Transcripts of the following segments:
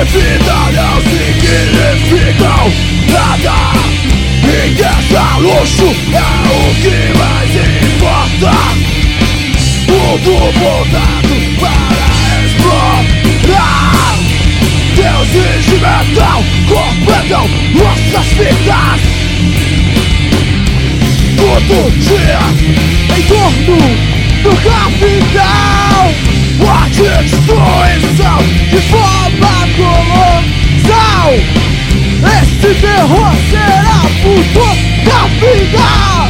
vida não significam nada, e dessa luxo é o que mais importa. Mundo voltado para explorar. Deuses de metal completam nossas vidas. Todo dia em torno do capital, a destruição de forma colossal. Esse terror será por toda a vida.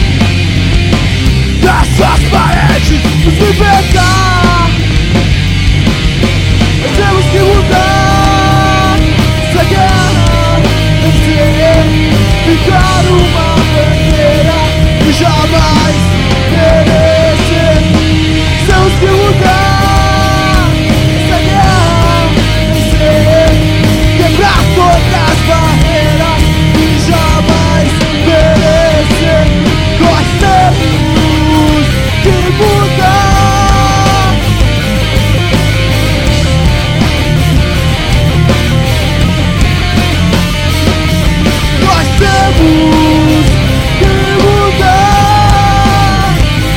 Dessas paredes nos libertar. Nós temos que mudar essa guerra, vencer, ficar uma bandeira e jamais perecer. Temos que mudar essa guerra, vencer, quebrar todas as barreiras e jamais perecer. Nós temos que mudar. Nós temos que mudar.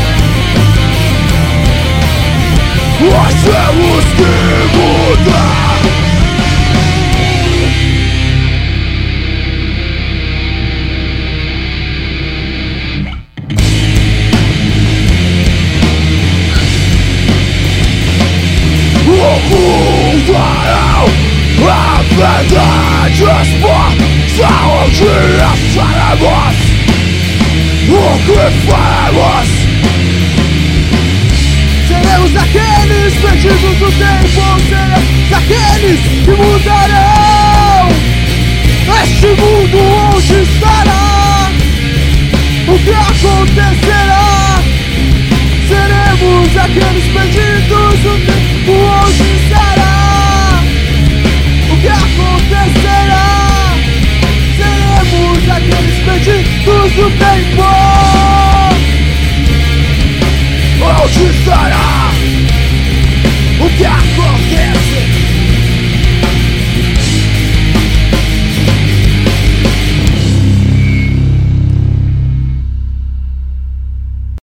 Nós temos que mudar. Ocultarão a verdade exposta, onde faremos o que faremos. Seremos aqueles perdidos do tempo, seremos aqueles que mudarão este mundo onde estará. O que acontecerá? Seremos aqueles perdidos